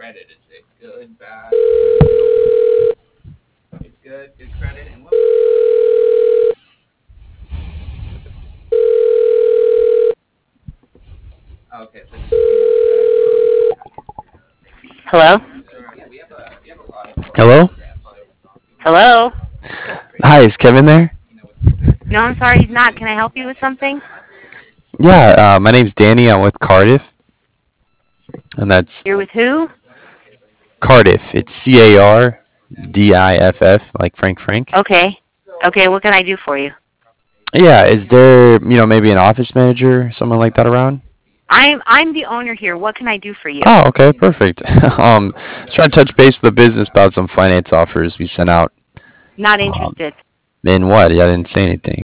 credit? Is it good, bad? It's good credit, and what? Okay, so Hello? yeah, we have a lot of Hello? Hello? Hi, is Kevin there? No, I'm sorry, he's not. Can I help you with something? Yeah, my name's Danny. I'm with Cardiff, and that's You're with who? Cardiff. It's Cardiff, like Frank. Okay. Okay, what can I do for you? Yeah, is there, maybe an office manager, someone like that around? I'm the owner here. What can I do for you? Oh, okay, perfect. Trying to touch base with the business about some finance offers we sent out. Not Um, interested. in what? Yeah, I didn't say anything.